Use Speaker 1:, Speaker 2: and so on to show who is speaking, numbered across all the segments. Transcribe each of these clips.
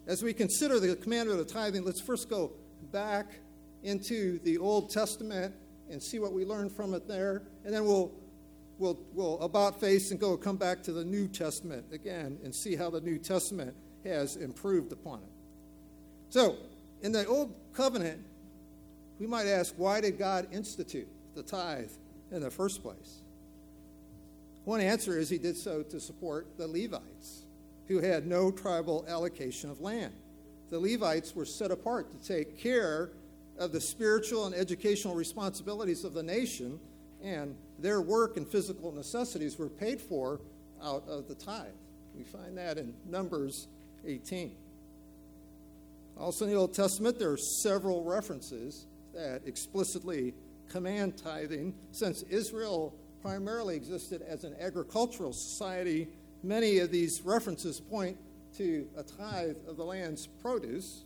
Speaker 1: as we consider the commandment of tithing, let's first go back into the Old Testament and see what we learned from it there, and then we'll about face and come back to the New Testament again and see how the New Testament has improved upon it. So, in the Old Covenant, we might ask, why did God institute the tithe in the first place? One answer is he did so to support the Levites, who had no tribal allocation of land. The Levites were set apart to take care of the spiritual and educational responsibilities of the nation, and their work and physical necessities were paid for out of the tithe. We find that in Numbers 18. Also in the Old Testament, there are several references that explicitly command tithing. Since Israel primarily existed as an agricultural society, many of these references point to a tithe of the land's produce.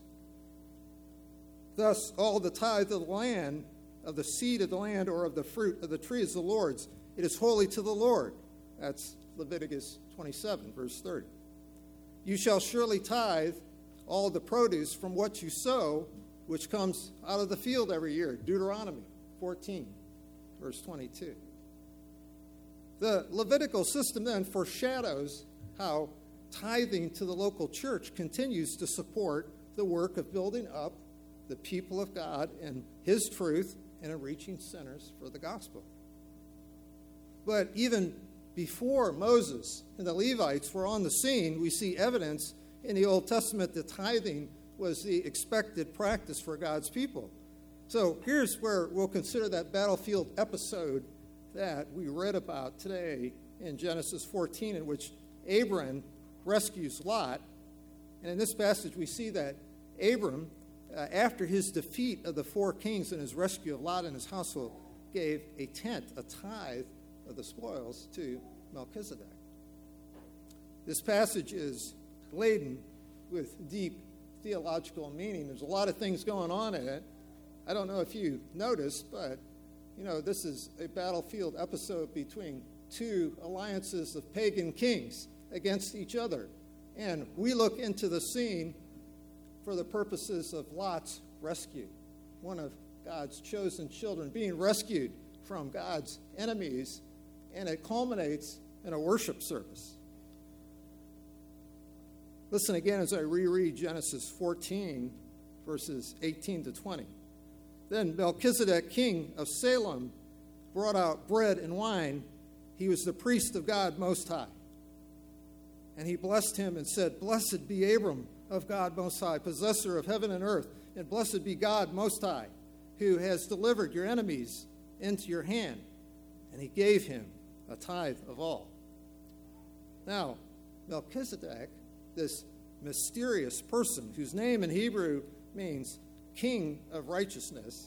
Speaker 1: Thus, all the tithe of the land, of the seed of the land, or of the fruit of the tree is the Lord's. It is holy to the Lord. That's Leviticus 27, verse 30. You shall surely tithe all the produce from what you sow, which comes out of the field every year. Deuteronomy 14, verse 22. The Levitical system then foreshadows how tithing to the local church continues to support the work of building up the people of God in his truth and in reaching sinners for the gospel. But even before Moses and the Levites were on the scene, we see evidence in the Old Testament that tithing was the expected practice for God's people. So here's where we'll consider that battlefield episode that we read about today in Genesis 14, in which Abram rescues Lot. And in this passage, we see that Abram, after his defeat of the four kings and his rescue of Lot and his household, gave a tenth, a tithe of the spoils to Melchizedek. This passage is laden with deep theological meaning. There's a lot of things going on in it. I don't know if you noticed, but this is a battlefield episode between two alliances of pagan kings against each other. And we look into the scene for the purposes of Lot's rescue, one of God's chosen children being rescued from God's enemies, and it culminates in a worship service. Listen again as I reread Genesis 14, verses 18 to 20. Then Melchizedek, king of Salem, brought out bread and wine. He was the priest of God Most High. And he blessed him and said, Blessed be Abram of God Most High, possessor of heaven and earth, and blessed be God Most High, who has delivered your enemies into your hand. And he gave him a tithe of all. Now, Melchizedek, this mysterious person whose name in Hebrew means king of righteousness,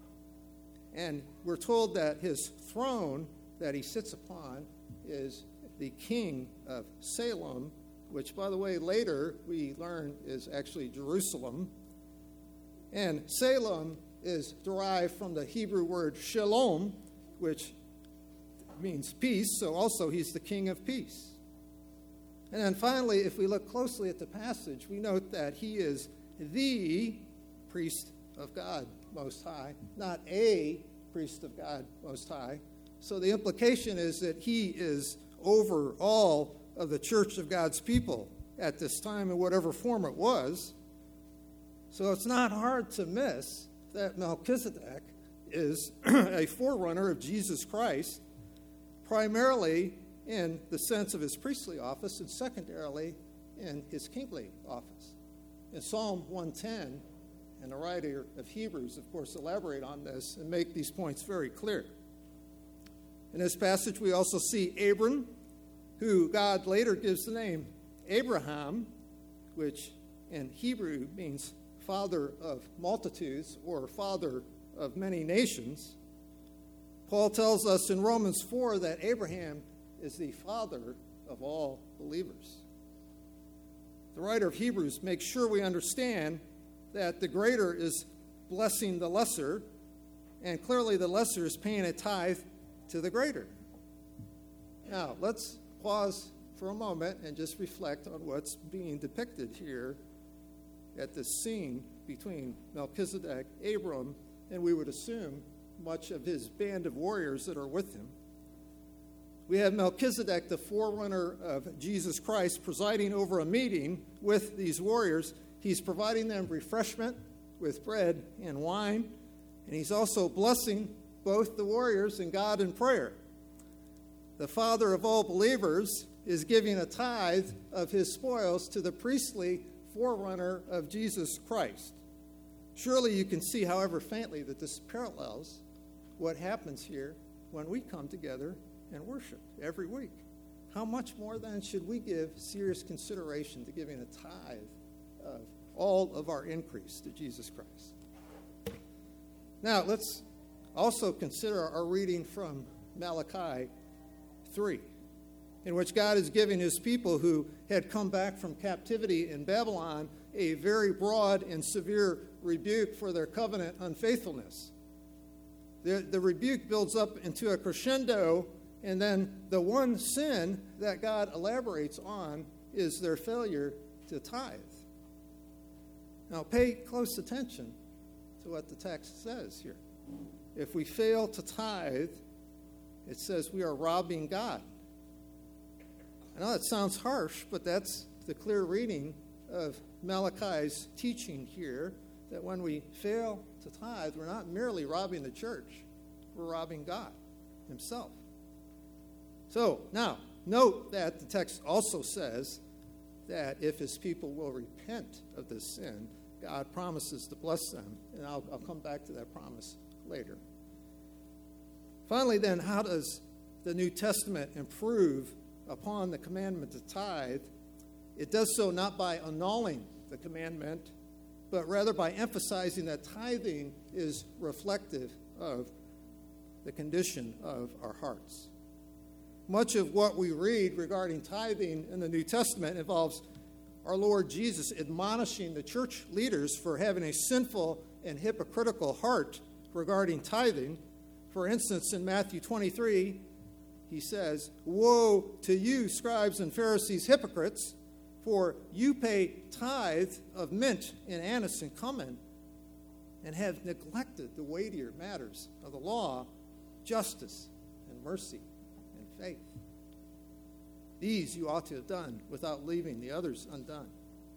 Speaker 1: and we're told that his throne that he sits upon is the king of Salem, which, by the way, later we learn is actually Jerusalem. And Salem is derived from the Hebrew word shalom, which means peace, so also he's the king of peace. And then finally, if we look closely at the passage, we note that he is the priest of God Most High, not a priest of God Most High. So the implication is that he is over all of the church of God's people at this time, in whatever form it was. So it's not hard to miss that Melchizedek is a forerunner of Jesus Christ, primarily in the sense of his priestly office, and secondarily in his kingly office. In Psalm 110, and the writer of Hebrews, of course, elaborate on this and make these points very clear. In this passage, we also see Abram, who God later gives the name Abraham, which in Hebrew means father of multitudes or father of many nations. Paul tells us in Romans 4 that Abraham is the father of all believers. The writer of Hebrews makes sure we understand that the greater is blessing the lesser, and clearly the lesser is paying a tithe to the greater. Now, let's pause for a moment and just reflect on what's being depicted here at this scene between Melchizedek, Abram, and we would assume much of his band of warriors that are with him. We have Melchizedek, the forerunner of Jesus Christ, presiding over a meeting with these warriors. He's providing them refreshment with bread and wine, and he's also blessing both the warriors and God in prayer. The father of all believers is giving a tithe of his spoils to the priestly forerunner of Jesus Christ. Surely you can see, however faintly, that this parallels what happens here when we come together and worship every week. How much more then should we give serious consideration to giving a tithe of all of our increase to Jesus Christ? Now, let's also consider our reading from Malachi 3, in which God is giving his people who had come back from captivity in Babylon a very broad and severe rebuke for their covenant unfaithfulness. The rebuke builds up into a crescendo, and then the one sin that God elaborates on is their failure to tithe. Now, pay close attention to what the text says here. If we fail to tithe, it says we are robbing God. I know that sounds harsh, but that's the clear reading of Malachi's teaching here, that when we fail to tithe, we're not merely robbing the church, we're robbing God himself. So, now, note that the text also says that if his people will repent of this sin, God promises to bless them, and I'll come back to that promise later. Finally, then, how does the New Testament improve upon the commandment to tithe? It does so not by annulling the commandment, but rather by emphasizing that tithing is reflective of the condition of our hearts. Much of what we read regarding tithing in the New Testament involves our Lord Jesus admonishing the church leaders for having a sinful and hypocritical heart regarding tithing. For instance, in Matthew 23, he says, "Woe to you, scribes and Pharisees, hypocrites, for you pay tithe of mint and anise and cumin, and have neglected the weightier matters of the law, justice and mercy and faith. These you ought to have done without leaving the others undone."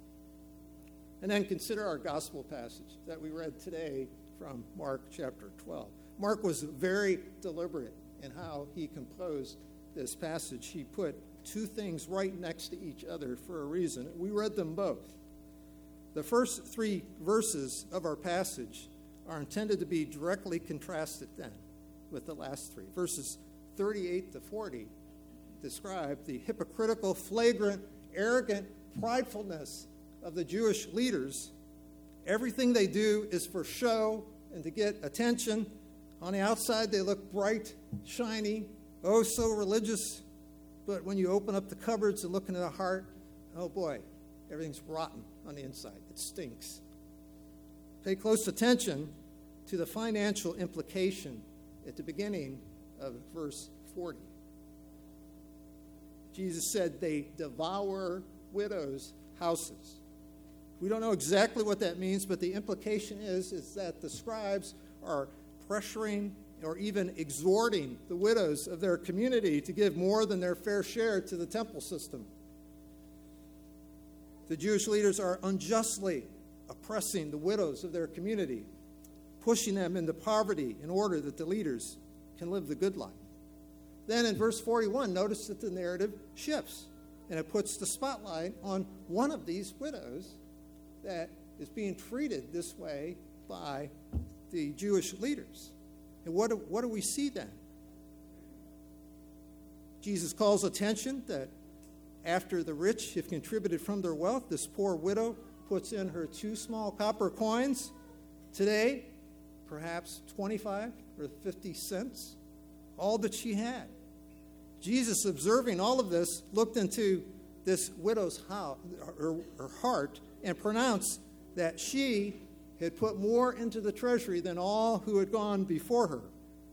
Speaker 1: And then consider our gospel passage that we read today from Mark chapter 12. Mark was very deliberate in how he composed this passage. He put two things right next to each other for a reason. We read them both. The first three verses of our passage are intended to be directly contrasted then with the last three. Verses 38 to 40 describe the hypocritical, flagrant, arrogant pridefulness of the Jewish leaders. Everything they do is for show and to get attention. On the outside, they look bright, shiny, oh, so religious. But when you open up the cupboards and look into the heart, oh boy, everything's rotten on the inside. It stinks. Pay close attention to the financial implication at the beginning of verse 40. Jesus said they devour widows' houses. We don't know exactly what that means, but the implication is that the scribes are pressuring or even exhorting the widows of their community to give more than their fair share to the temple system. The Jewish leaders are unjustly oppressing the widows of their community, pushing them into poverty in order that the leaders can live the good life. Then in verse 41, notice that the narrative shifts, and it puts the spotlight on one of these widows that is being treated this way by the Jewish leaders. And what do we see then? Jesus calls attention that after the rich have contributed from their wealth, this poor widow puts in her 2 small copper coins. Today, perhaps 25 or 50 cents, all that she had. Jesus, observing all of this, looked into this widow's house, her heart, and pronounced that she had put more into the treasury than all who had gone before her.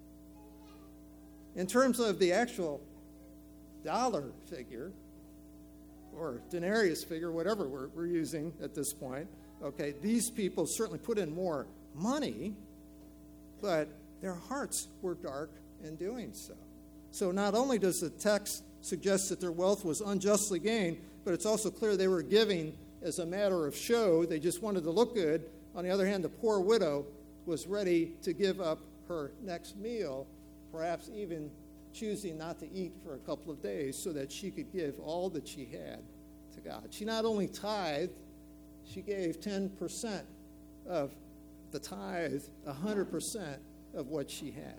Speaker 1: In terms of the actual dollar figure, or denarius figure, whatever we're using at this point, Okay, these people certainly put in more money, but their hearts were dark in doing so. So not only does the text suggest that their wealth was unjustly gained, but it's also clear they were giving as a matter of show. They just wanted to look good. On the other hand, the poor widow was ready to give up her next meal, perhaps even choosing not to eat for a couple of days so that she could give all that she had to God. She not only tithed, she gave 10% of the tithe, 100% of what she had.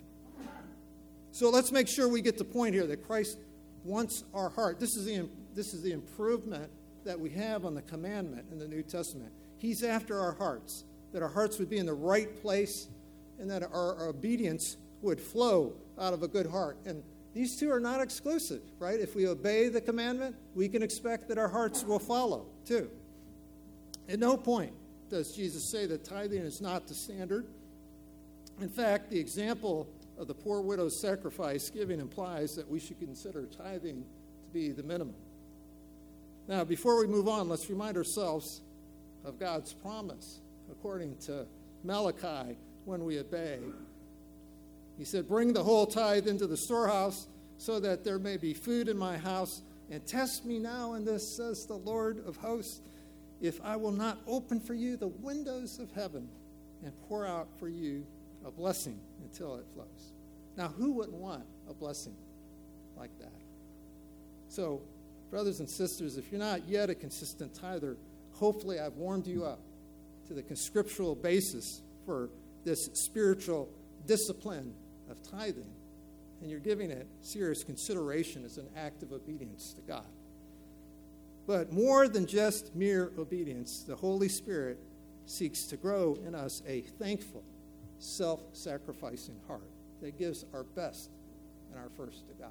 Speaker 1: So let's make sure we get the point here that Christ wants our heart. This is the improvement that we have on the commandment in the New Testament. He's after our hearts, that our hearts would be in the right place and that our obedience would flow out of a good heart. And these two are not exclusive, right? If we obey the commandment, we can expect that our hearts will follow too. At no point does Jesus say that tithing is not the standard. In fact, the example of the poor widow's sacrifice giving implies that we should consider tithing to be the minimum. Now, before we move on, let's remind ourselves of God's promise according to Malachi when we obey. He said, "Bring the whole tithe into the storehouse so that there may be food in my house, and test me now in this, says the Lord of hosts, if I will not open for you the windows of heaven and pour out for you a blessing until it flows." Now, who wouldn't want a blessing like that? So, brothers and sisters, if you're not yet a consistent tither, hopefully I've warmed you up to the scriptural basis for this spiritual discipline of tithing, and you're giving it serious consideration as an act of obedience to God. But more than just mere obedience, the Holy Spirit seeks to grow in us a thankful, self-sacrificing heart that gives our best and our first to God.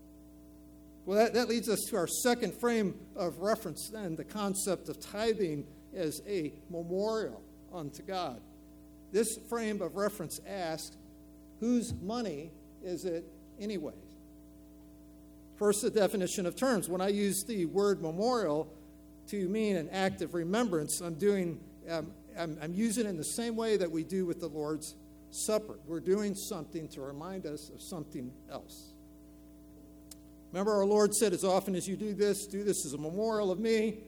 Speaker 1: Well, that leads us to our second frame of reference then, the concept of tithing as a memorial unto God. This frame of reference asks, whose money is it anyway? First, the definition of terms. When I use the word memorial to mean an act of remembrance, I'm using it in the same way that we do with the Lord's Supper. We're doing something to remind us of something else. Remember, our Lord said, as often as you do this as a memorial of me.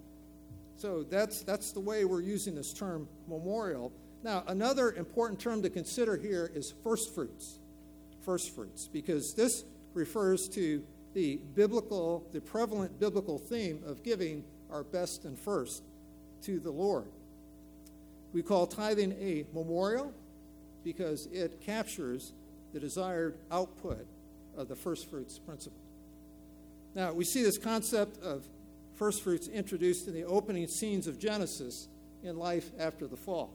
Speaker 1: So that's the way we're using this term memorial. Now, another important term to consider here is first fruits. First fruits, because this refers to the prevalent biblical theme of giving our best and first to the Lord. We call tithing a memorial because it captures the desired output of the first fruits principle. Now, we see this concept of first fruits introduced in the opening scenes of Genesis in life after the fall.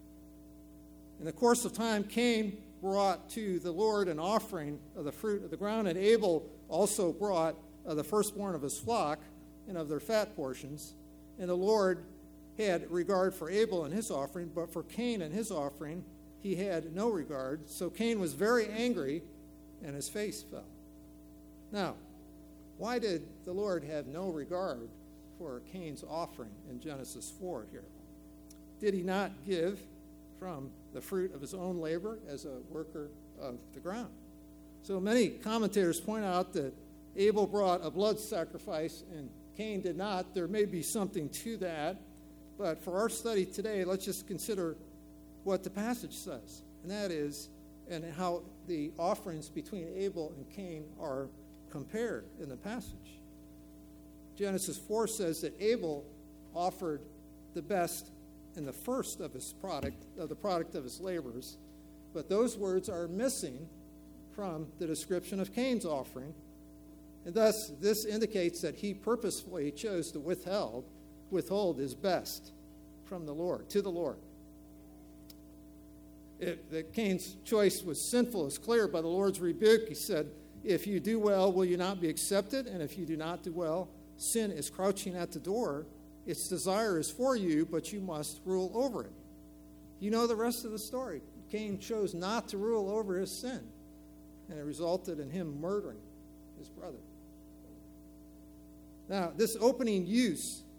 Speaker 1: In the course of time, Cain brought to the Lord an offering of the fruit of the ground, and Abel also brought the firstborn of his flock and of their fat portions. And the Lord had regard for Abel and his offering, but for Cain and his offering he had no regard. So Cain was very angry, and his face fell. Now, why did the Lord have no regard for Cain's offering in Genesis 4 here? Did he not give from the fruit of his own labor as a worker of the ground? So many commentators point out that Abel brought a blood sacrifice and Cain did not. There may be something to that, but for our study today, let's just consider what the passage says, and that is, and how the offerings between Abel and Cain are compared in the passage. Genesis 4 says that Abel offered the best and the first of his product, of the product of his labors, but those words are missing from the description of Cain's offering, and thus this indicates that he purposefully chose to withhold his best from the Lord, to the Lord. That Cain's choice was sinful is clear by the Lord's rebuke. He said, "If you do well, will you not be accepted? And if you do not do well, sin is crouching at the door. Its desire is for you, but you must rule over it." You know the rest of the story. Cain chose not to rule over his sin, and it resulted in him murdering his brother. Now, this opening use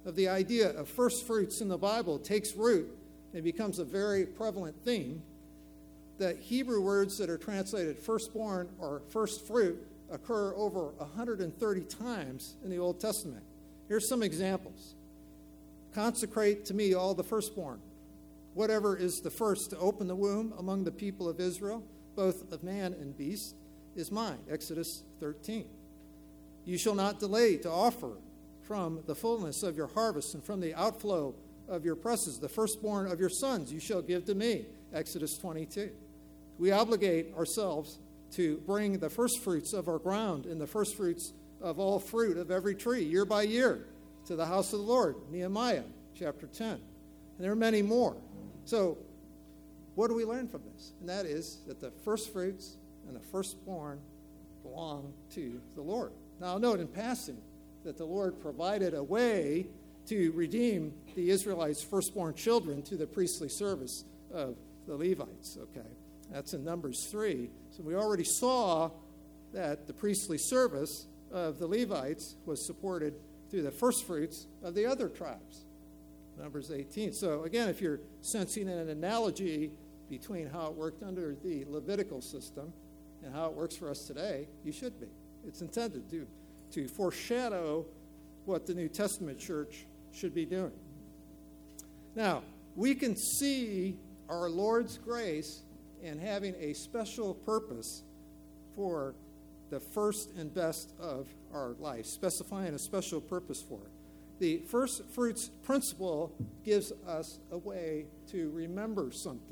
Speaker 1: of the idea of first fruits in the Bible takes root and becomes a very prevalent theme, that Hebrew words that are translated firstborn or first fruit occur over 130 times in the Old Testament. Here's some examples. Consecrate to me all the firstborn. Whatever is the first to open the womb among the people of Israel, both of man and beast, is mine. Exodus 13. You shall not delay to offer from the fullness of your harvest and from the outflow of your presses. The firstborn of your sons you shall give to me. Exodus 22. We obligate ourselves to bring the first fruits of our ground and the first fruits of all fruit of every tree, year by year, to the house of the Lord. Nehemiah chapter 10. And there are many more. So what do we learn from this? And that is that the first fruits and the firstborn belong to the Lord. Now, I'll note in passing that the Lord provided a way to redeem the Israelites' firstborn children to the priestly service of the Levites. Okay, that's in Numbers 3. So we already saw that the priestly service of the Levites was supported through the first fruits of the other tribes. Numbers 18. So again, if you're sensing an analogy between how it worked under the Levitical system and how it works for us today, you should be. It's intended to foreshadow what the New Testament church should be doing. Now, we can see our Lord's grace in having a special purpose for the first and best of our life, specifying a special purpose for it. The first fruits principle gives us a way to remember something.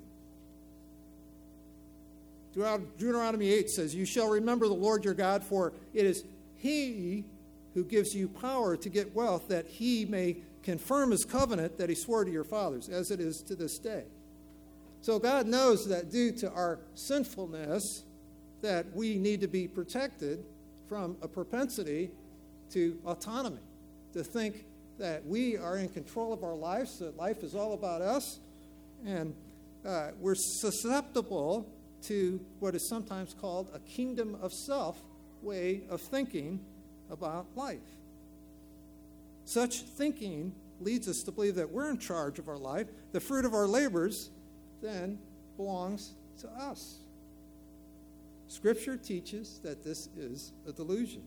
Speaker 1: Deuteronomy 8 says, you shall remember the Lord your God, for it is he who gives you power to get wealth, that he may confirm his covenant that he swore to your fathers, as it is to this day. So God knows that due to our sinfulness, that we need to be protected from a propensity to autonomy, to think that we are in control of our lives, that life is all about us, and we're susceptible to what is sometimes called a kingdom of self way of thinking about life. Such thinking leads us to believe that we're in charge of our life. The fruit of our labors then belongs to us. Scripture teaches that this is a delusion.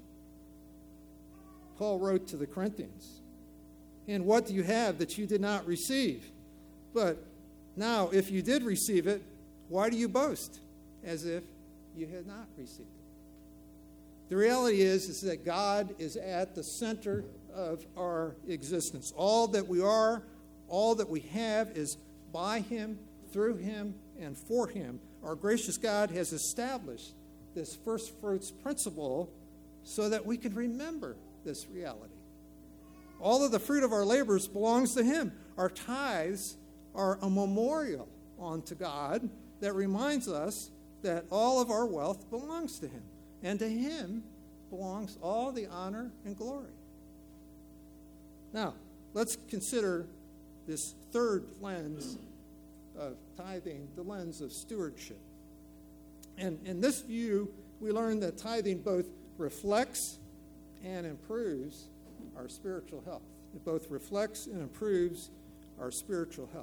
Speaker 1: Paul wrote to the Corinthians, and what do you have that you did not receive? But now, if you did receive it, why do you boast as if you had not received it? The reality is that God is at the center of our existence. All that we are, all that we have is by him, through him, and for him. Our gracious God has established this first fruits principle so that we can remember this reality. All of the fruit of our labors belongs to him. Our tithes are a memorial unto God that reminds us that all of our wealth belongs to him. And to him belongs all the honor and glory. Now, let's consider this third lens of tithing, the lens of stewardship. And in this view, we learn that tithing both reflects and improves our spiritual health. It both reflects and improves our spiritual health.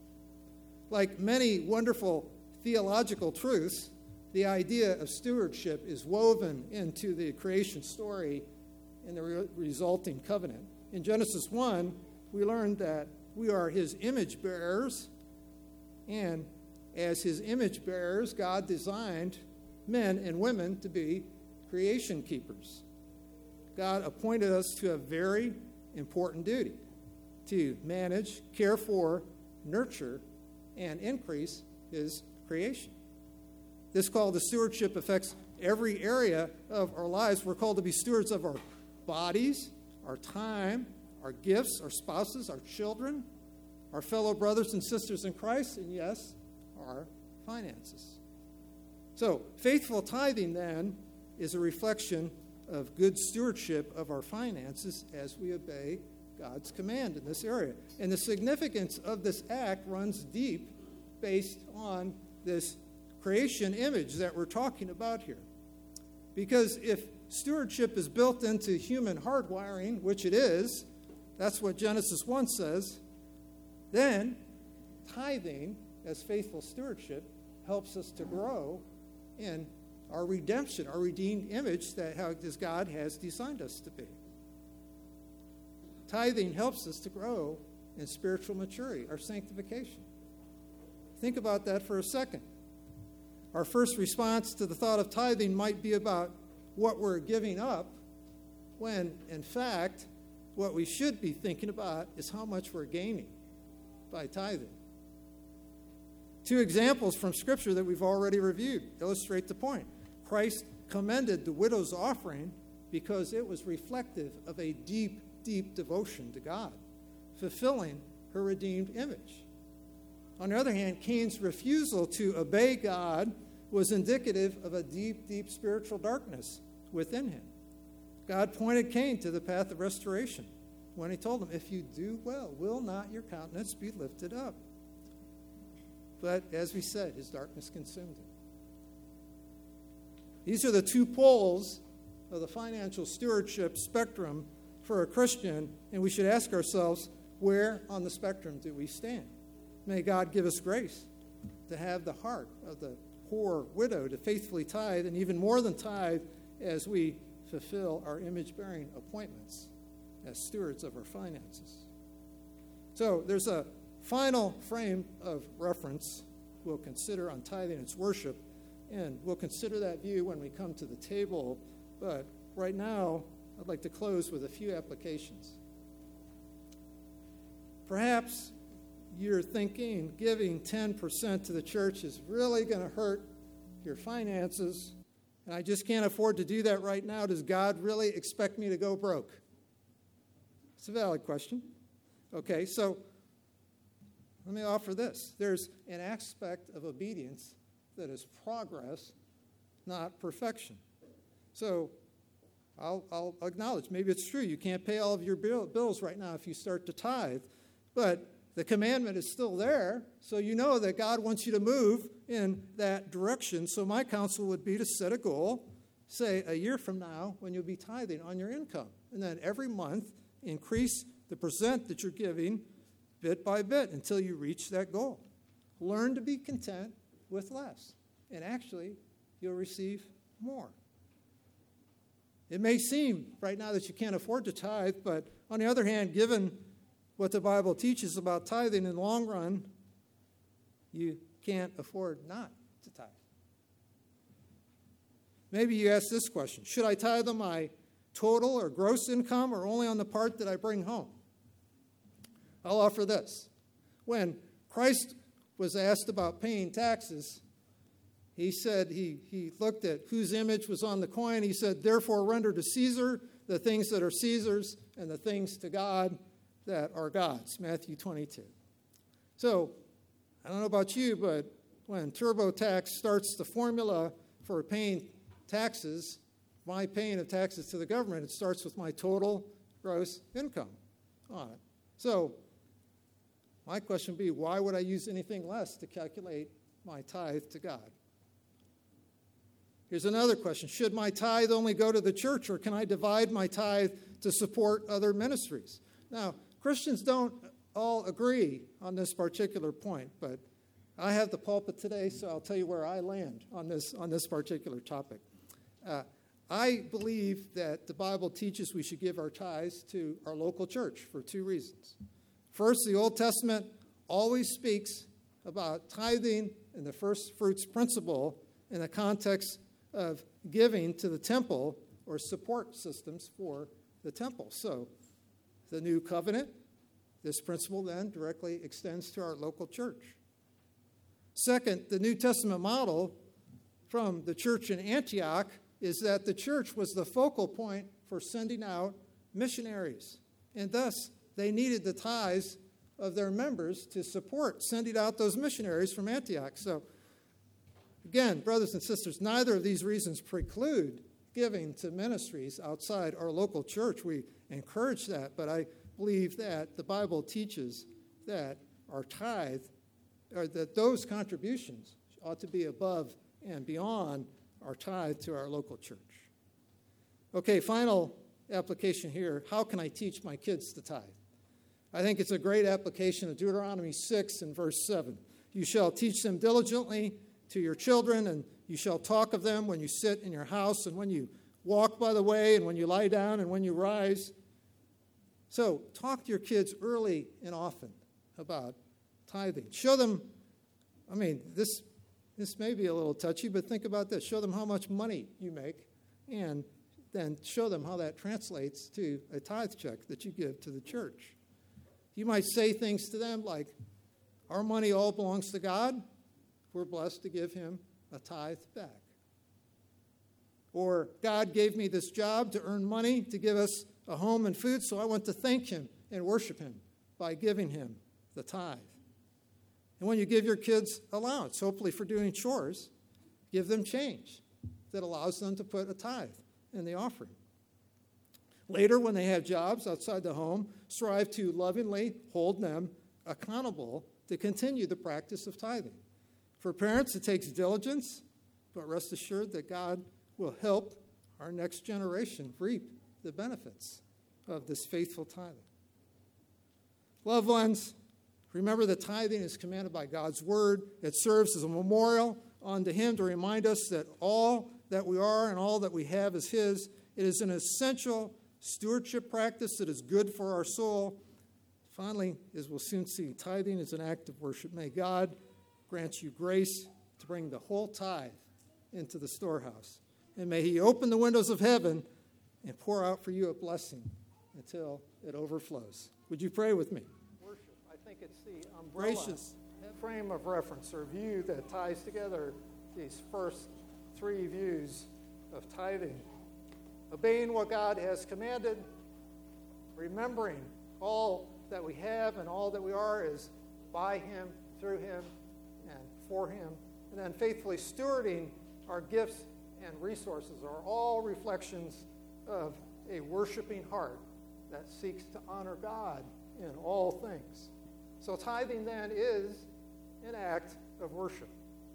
Speaker 1: Like many wonderful theological truths, the idea of stewardship is woven into the creation story and the resulting covenant. In Genesis 1, we learned that we are his image bearers, and as his image bearers, God designed men and women to be creation keepers. God appointed us to a very important duty: to manage, care for, nurture, and increase his creation. This call to stewardship affects every area of our lives. We're called to be stewards of our bodies, our time, our gifts, our spouses, our children, our fellow brothers and sisters in Christ, and yes, our finances. So, faithful tithing then is a reflection of good stewardship of our finances as we obey God's command in this area. And the significance of this act runs deep based on this creation image that we're talking about here. Because if stewardship is built into human hardwiring, which it is, That's what Genesis 1 says. Then, tithing as faithful stewardship helps us to grow in our redemption, our redeemed image that as God has designed us to be. Tithing helps us to grow in spiritual maturity, our sanctification. Think about that for a second. Our first response to the thought of tithing might be about what we're giving up, when, in fact, what we should be thinking about is how much we're gaining by tithing. Two examples from Scripture that we've already reviewed illustrate the point. Christ commended the widow's offering because it was reflective of a deep, deep devotion to God, fulfilling her redeemed image. On the other hand, Cain's refusal to obey God was indicative of a deep, deep spiritual darkness within him. God pointed Cain to the path of restoration when he told him, if you do well, will not your countenance be lifted up? But as we said, his darkness consumed him. These are the two poles of the financial stewardship spectrum for a Christian, and we should ask ourselves, where on the spectrum do we stand? May God give us grace to have the heart of the poor widow, to faithfully tithe, and even more than tithe, as we fulfill our image-bearing appointments as stewards of our finances. So there's a final frame of reference we'll consider on tithing. It's worship, and we'll consider that view when we come to the table. But right now, I'd like to close with a few applications. Perhaps you're thinking giving 10% to the church is really going to hurt your finances, and I just can't afford to do that right now. Does God really expect me to go broke? It's a valid question. Okay, so let me offer this. There's an aspect of obedience that is progress, not perfection. So I'll acknowledge, maybe it's true. You can't pay all of your bills right now if you start to tithe, but the commandment is still there, so you know that God wants you to move in that direction. So my counsel would be to set a goal, say a year from now, when you'll be tithing on your income. And then every month, increase the percent that you're giving bit by bit until you reach that goal. Learn to be content with less, and actually, you'll receive more. It may seem right now that you can't afford to tithe, but on the other hand, given what the Bible teaches about tithing in the long run, you can't afford not to tithe. Maybe you ask this question: should I tithe on my total or gross income, or only on the part that I bring home? I'll offer this. When Christ was asked about paying taxes, he said, he looked at whose image was on the coin. He said, therefore render to Caesar the things that are Caesar's, and the things to God that are God's. Matthew 22. So, I don't know about you, but when TurboTax starts the formula for paying taxes, my paying of taxes to the government, it starts with my total gross income on it. So, my question would be, why would I use anything less to calculate my tithe to God? Here's another question. Should my tithe only go to the church, or can I divide my tithe to support other ministries? Now, Christians don't all agree on this particular point, but I have the pulpit today, so I'll tell you where I land on this particular topic. I believe that the Bible teaches we should give our tithes to our local church for two reasons. First, the Old Testament always speaks about tithing and the first fruits principle in the context of giving to the temple or support systems for the temple. So the new covenant, this principle then directly extends to our local church. Second, the New Testament model from the church in Antioch is that the church was the focal point for sending out missionaries, and thus they needed the tithes of their members to support sending out those missionaries from Antioch. So, again, brothers and sisters, neither of these reasons preclude giving to ministries outside our local church. We encourage that, but I believe that the Bible teaches that our tithe, or that those contributions ought to be above and beyond our tithe to our local church. Okay, final application here. How can I teach my kids to tithe? I think it's a great application of Deuteronomy 6 and verse 7. You shall teach them diligently to your children, and you shall talk of them when you sit in your house and when you walk by the way and when you lie down and when you rise. So talk to your kids early and often about tithing. Show them, this may be a little touchy, but think about this. Show them how much money you make, and then show them how that translates to a tithe check that you give to the church. You might say things to them like, our money all belongs to God. We're blessed to give him a tithe back. Or, God gave me this job to earn money to give us a home and food, so I want to thank him and worship him by giving him the tithe. And when you give your kids allowance, hopefully for doing chores, give them change that allows them to put a tithe in the offering. Later, when they have jobs outside the home, strive to lovingly hold them accountable to continue the practice of tithing. For parents, it takes diligence, but rest assured that God will help our next generation reap the benefits of this faithful tithing. Loved ones, remember that tithing is commanded by God's word. It serves as a memorial unto him to remind us that all that we are and all that we have is his. It is an essential stewardship practice that is good for our soul. Finally, as we'll soon see, tithing is an act of worship. May God grant you grace to bring the whole tithe into the storehouse. And may he open the windows of heaven and pour out for you a blessing until it overflows. Would you pray with me? Worship, I think it's the umbrella gracious frame of reference or view that ties together these first three views of tithing. Obeying what God has commanded, remembering all that we have and all that we are is by him, through him, and for him, and then faithfully stewarding our gifts and resources are all reflections of a worshiping heart that seeks to honor God in all things. So tithing then is an act of worship.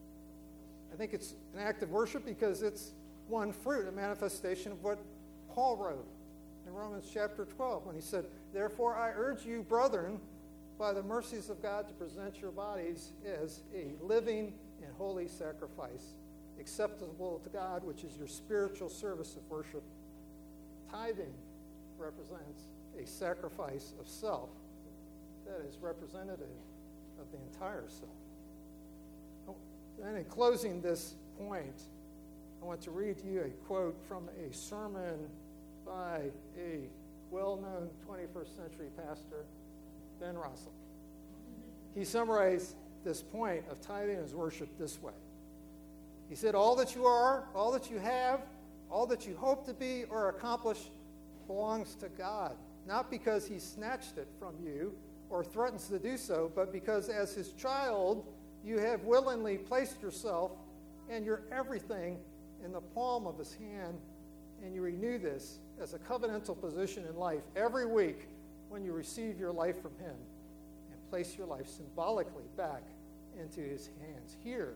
Speaker 1: I think it's an act of worship because it's one fruit, a manifestation of what Paul wrote in Romans chapter 12 when he said, therefore I urge you, brethren, by the mercies of God, to present your bodies as a living and holy sacrifice, acceptable to God, which is your spiritual service of worship. Tithing represents a sacrifice of self that is representative of the entire self. And in closing this point, I want to read to you a quote from a sermon by a well-known 21st century pastor, Ben Russell. He summarized this point of tithing as worship this way. He said, all that you are, all that you have, all that you hope to be or accomplish belongs to God, not because he snatched it from you or threatens to do so, but because as his child, you have willingly placed yourself and your everything in the palm of his hand, and you renew this as a covenantal position in life every week when you receive your life from him and place your life symbolically back into his hands. Here,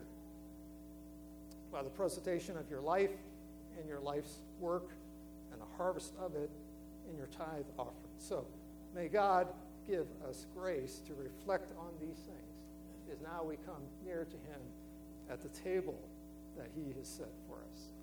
Speaker 1: by the presentation of your life and your life's work and the harvest of it in your tithe offering. So may God give us grace to reflect on these things as now we come near to him at the table that he has set for us.